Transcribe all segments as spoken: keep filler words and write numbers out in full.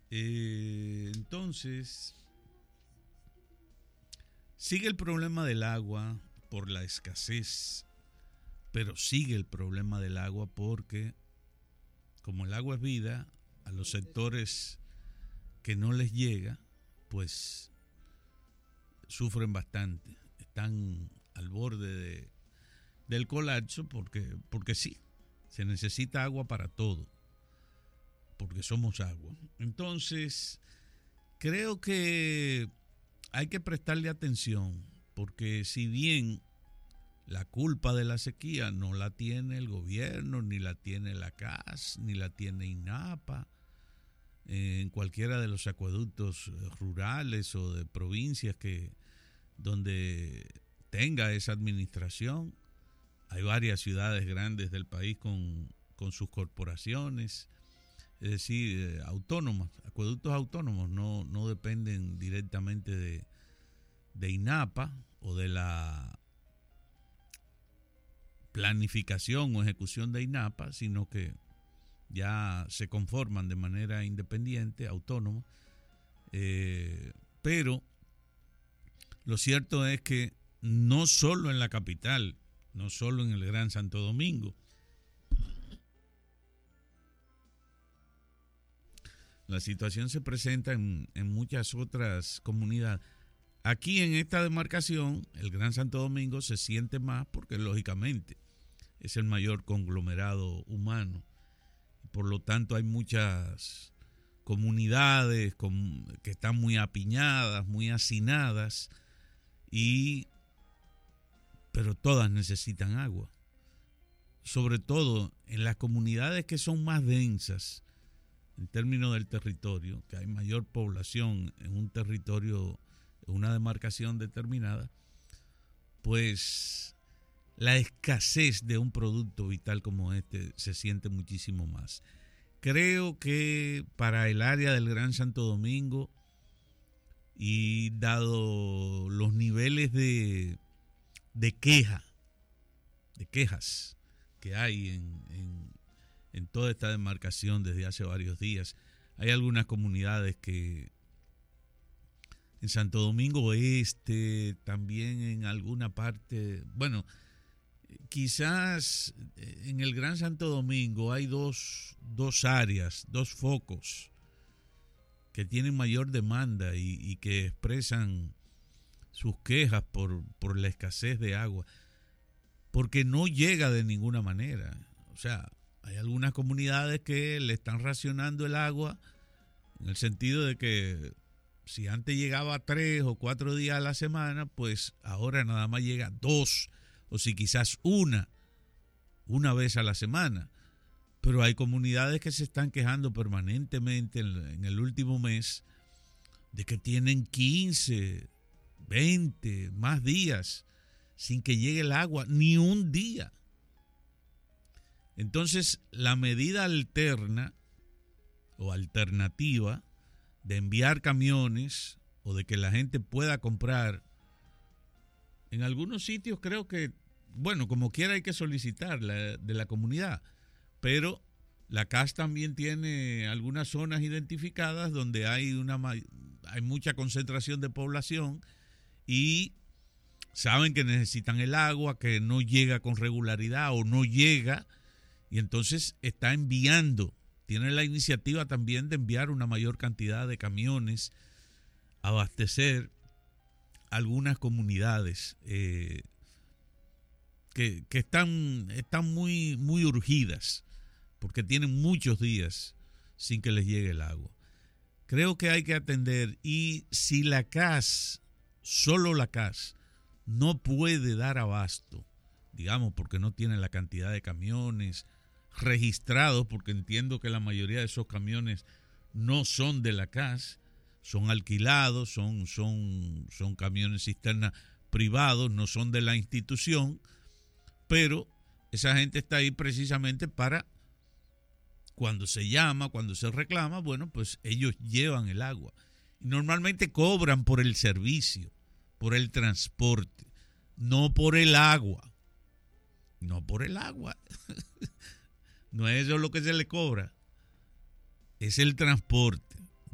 Eh, entonces, sigue el problema del agua por la escasez, pero sigue el problema del agua porque, como el agua es vida, a los sectores que no les llega, pues sufren bastante. Están al borde de, del colapso porque, porque sí, se necesita agua para todo, porque somos agua. Entonces, creo que hay que prestarle atención, porque si bien la culpa de la sequía no la tiene el gobierno, ni la tiene la C A S, ni la tiene INAPA, eh, en cualquiera de los acueductos rurales o de provincias que donde tenga esa administración. Hay varias ciudades grandes del país con, con sus corporaciones, es decir, eh, autónomas, acueductos autónomos, no, no dependen directamente de, de INAPA o de la planificación o ejecución de INAPA, sino que ya se conforman de manera independiente, autónoma. Eh, pero lo cierto es que no solo en la capital, no solo en el Gran Santo Domingo, la situación se presenta en, en muchas otras comunidades. Aquí en esta demarcación, el Gran Santo Domingo se siente más porque lógicamente es el mayor conglomerado humano. Por lo tanto, hay muchas comunidades con, que están muy apiñadas, muy hacinadas, y, pero todas necesitan agua. Sobre todo en las comunidades que son más densas en términos del territorio, que hay mayor población en un territorio, en una demarcación determinada, pues la escasez de un producto vital como este se siente muchísimo más. Creo que para el área del Gran Santo Domingo, y dado los niveles de, de queja, de quejas que hay en, en, en toda esta demarcación desde hace varios días, hay algunas comunidades que en Santo Domingo Este, también en alguna parte, bueno, quizás en el Gran Santo Domingo hay dos, dos áreas, dos focos que tienen mayor demanda y, y que expresan sus quejas por, por la escasez de agua, porque no llega de ninguna manera. O sea, hay algunas comunidades que le están racionando el agua en el sentido de que si antes llegaba tres o cuatro días a la semana, pues ahora nada más llega dos, o si quizás una, una vez a la semana. Pero hay comunidades que se están quejando permanentemente en, en el último mes de que tienen quince, veinte, más días sin que llegue el agua, ni un día. Entonces, la medida alterna o alternativa de enviar camiones o de que la gente pueda comprar, en algunos sitios creo que, bueno, como quiera hay que solicitar la, de la comunidad, pero la C A S también tiene algunas zonas identificadas donde hay, una, hay mucha concentración de población y saben que necesitan el agua, que no llega con regularidad o no llega, y entonces está enviando, tiene la iniciativa también de enviar una mayor cantidad de camiones a abastecer algunas comunidades eh, que, que están, están muy, muy urgidas porque tienen muchos días sin que les llegue el agua. Creo que hay que atender, y si la C A S, solo la C A S, no puede dar abasto, digamos porque no tiene la cantidad de camiones registrados, porque entiendo que la mayoría de esos camiones no son de la C A S, son alquilados, son, son, son camiones cisterna privados, no son de la institución, pero esa gente está ahí precisamente para, cuando se llama, cuando se reclama, bueno, pues ellos llevan el agua. Y normalmente cobran por el servicio, por el transporte, no por el agua. No por el agua. No es eso lo que se le cobra. Es el transporte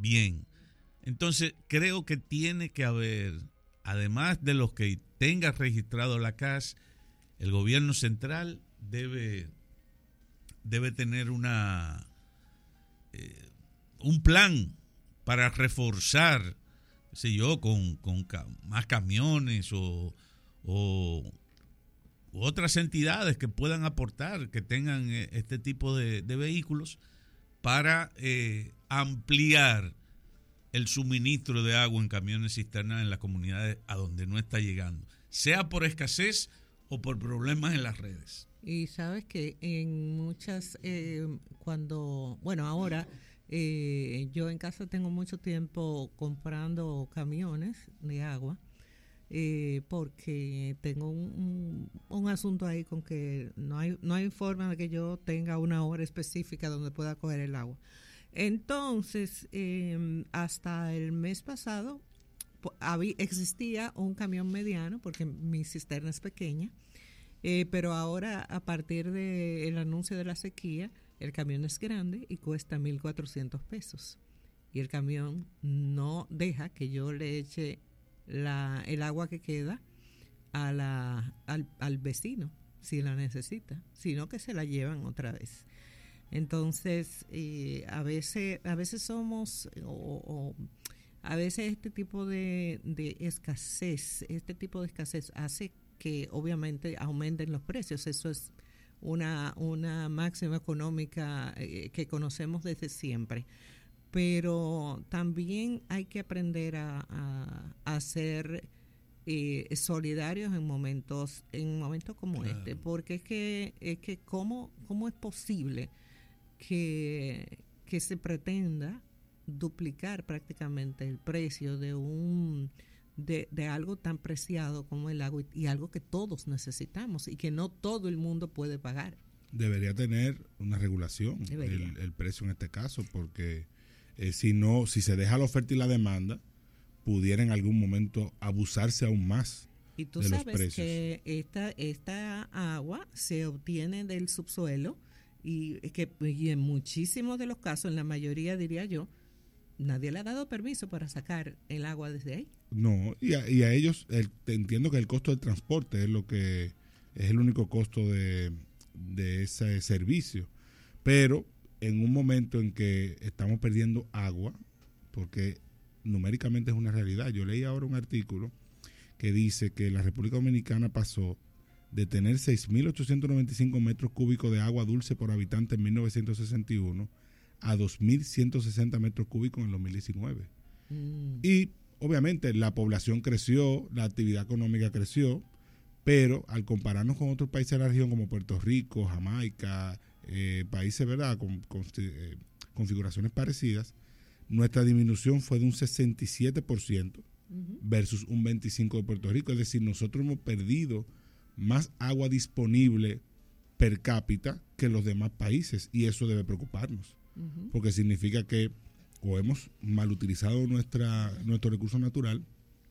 Bien. Entonces, creo que tiene que haber, además de los que tenga registrado la C A S, el gobierno central debe, debe tener una eh, un plan para reforzar, qué sé yo, con, con ca- más camiones o, o u otras entidades que puedan aportar, que tengan eh, este tipo de, de vehículos para eh, ampliar el suministro de agua en camiones cisternas en las comunidades a donde no está llegando, sea por escasez o por problemas en las redes. Y sabes que en muchas, eh, cuando, bueno, ahora eh, yo en casa tengo mucho tiempo comprando camiones de agua, eh, porque tengo un, un, un asunto ahí con que no hay, no hay forma de que yo tenga una hora específica donde pueda coger el agua. Entonces, eh, hasta el mes pasado había, existía un camión mediano, porque mi cisterna es pequeña, eh, pero ahora a partir del anuncio de la sequía, el camión es grande y cuesta mil cuatrocientos pesos. Y el camión no deja que yo le eche la, el agua que queda a la, al, al vecino, si la necesita, sino que se la llevan otra vez. Entonces, eh, a veces a veces somos, o, o a veces este tipo de, de escasez, este tipo de escasez hace que obviamente aumenten los precios. Eso es una, una máxima económica eh, que conocemos desde siempre. Pero también hay que aprender a, a, a ser eh, solidarios en momentos, en momentos como claro. este, porque es que, es que cómo, cómo es posible que, que se pretenda duplicar prácticamente el precio de un de, de algo tan preciado como el agua y, y algo que todos necesitamos y que no todo el mundo puede pagar. Debería tener una regulación el, el precio en este caso, porque eh, si no, si se deja la oferta y la demanda, pudiera en algún momento abusarse aún más y tú de sabes los precios. Que esta, esta agua se obtiene del subsuelo y que y en muchísimos de los casos, en la mayoría diría yo, nadie le ha dado permiso para sacar el agua desde ahí. No, y a, y a ellos el, entiendo que el costo del transporte es lo que es el único costo de, de ese servicio, pero en un momento en que estamos perdiendo agua, porque numéricamente es una realidad. Yo leí ahora un artículo que dice que la República Dominicana pasó de tener seis mil ochocientos noventa y cinco metros cúbicos de agua dulce por habitante en mil novecientos sesenta y uno a dos mil ciento sesenta metros cúbicos en el dos mil diecinueve. Mm. Y obviamente la población creció, la actividad económica creció, pero al compararnos con otros países de la región como Puerto Rico, Jamaica, eh, países, ¿verdad?, con, con eh, configuraciones parecidas, nuestra disminución fue de un sesenta y siete por ciento uh-huh. versus un veinticinco por ciento de Puerto Rico. Es decir, nosotros hemos perdido más agua disponible per cápita que los demás países, y eso debe preocuparnos, uh-huh. porque significa que o hemos mal utilizado nuestra, nuestro recurso natural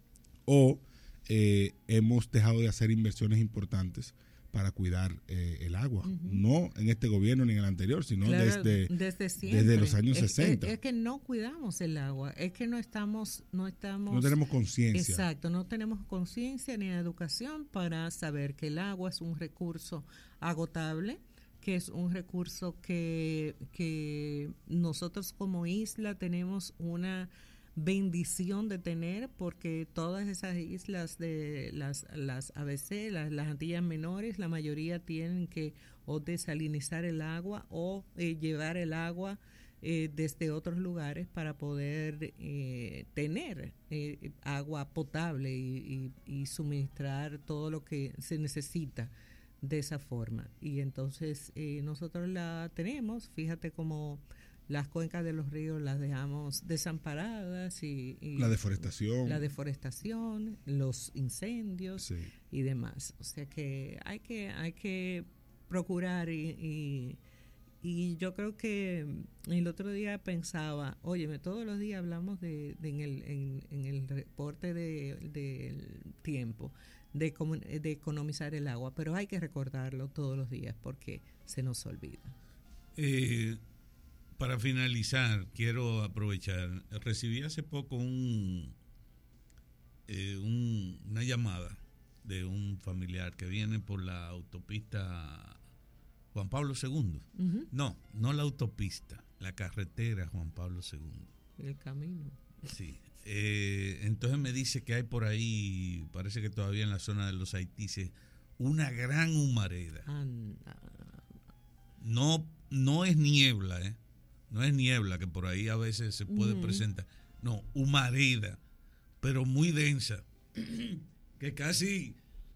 o eh, hemos dejado de hacer inversiones importantes para cuidar eh, el agua, uh-huh. no en este gobierno ni en el anterior, sino claro, desde, desde, desde los años es, sesenta. Es, es que no cuidamos el agua, es que no estamos, no estamos, no tenemos conciencia. Exacto, no tenemos conciencia ni educación para saber que el agua es un recurso agotable, que es un recurso que, que nosotros como isla tenemos una bendición de tener, porque todas esas islas de las, las A B C, las, las Antillas Menores, la mayoría tienen que o desalinizar el agua o eh, llevar el agua eh, desde otros lugares para poder eh, tener eh, agua potable y, y, y suministrar todo lo que se necesita de esa forma. Y entonces eh, nosotros la tenemos, fíjate cómo las cuencas de los ríos las dejamos desamparadas y, y la deforestación la deforestación, los incendios sí. y demás. O sea que hay que hay que procurar y, y, y yo creo que el otro día pensaba, óyeme, todos los días hablamos de, de en el en, en el reporte de, del tiempo de, de economizar el agua, pero hay que recordarlo todos los días porque se nos olvida. Eh para finalizar, quiero aprovechar. Recibí hace poco un, eh, un una llamada de un familiar que viene por la autopista Juan Pablo segundo. Uh-huh. No, no la autopista, la carretera Juan Pablo segundo. El camino. Sí. Eh, entonces me dice que hay por ahí, parece que todavía en la zona de los Haitises, una gran humareda. Anda. No, no es niebla, ¿eh? No es niebla, que por ahí a veces se puede uh-huh. presentar. No, humareda, pero muy densa, que casi,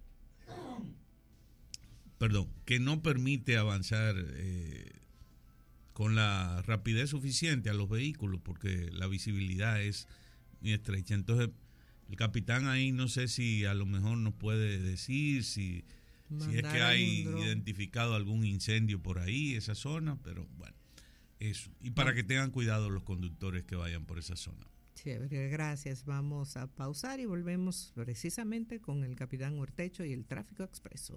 perdón, que no permite avanzar eh, con la rapidez suficiente a los vehículos, porque la visibilidad es muy estrecha. Entonces, el capitán ahí no sé si a lo mejor nos puede decir si, si es que hay identificado algún incendio por ahí, esa zona, pero bueno, eso. Y para que tengan cuidado los conductores que vayan por esa zona. Chévere, gracias. Vamos a pausar y volvemos precisamente con el capitán Urtecho y el tráfico expreso.